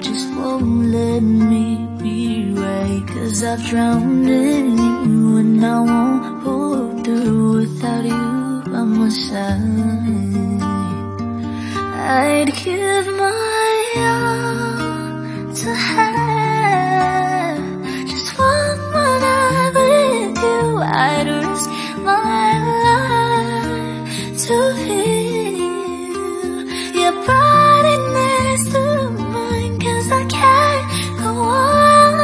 just won't let me be right. 'Cause I've drowned in you and I won't pull through without you by my side. I'd give my all to have just one more night with you. I'd risk my life to feel your body next to mine. 'Cause I can't go on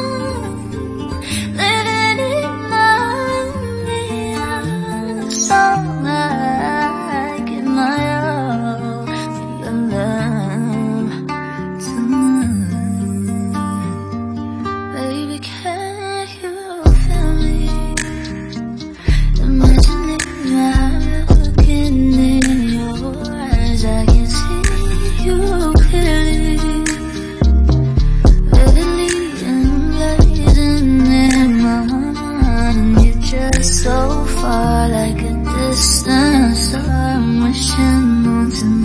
living in the song. I give my all to your love tonight. Baby, can you feel me? Imagining I'm looking in your eyes, I can see you clearly, vividly emblazoned in my mind. And you're just so far, like a distant star I'm wishing on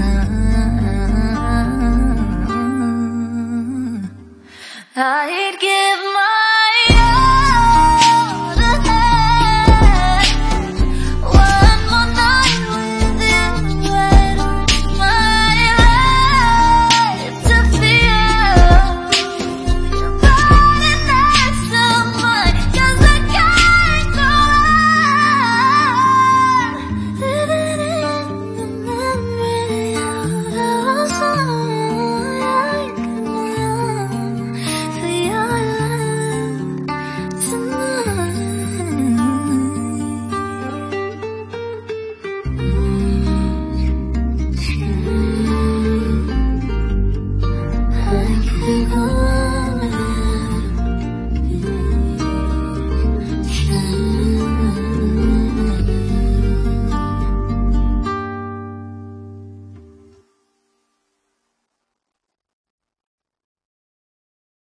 tonight. I'd give my all to have one more night with you. I'd risk my life to feel your body next to mine. 'Cause I can't go on living in the memory of those songs. I give my all for your love tonight. I give all.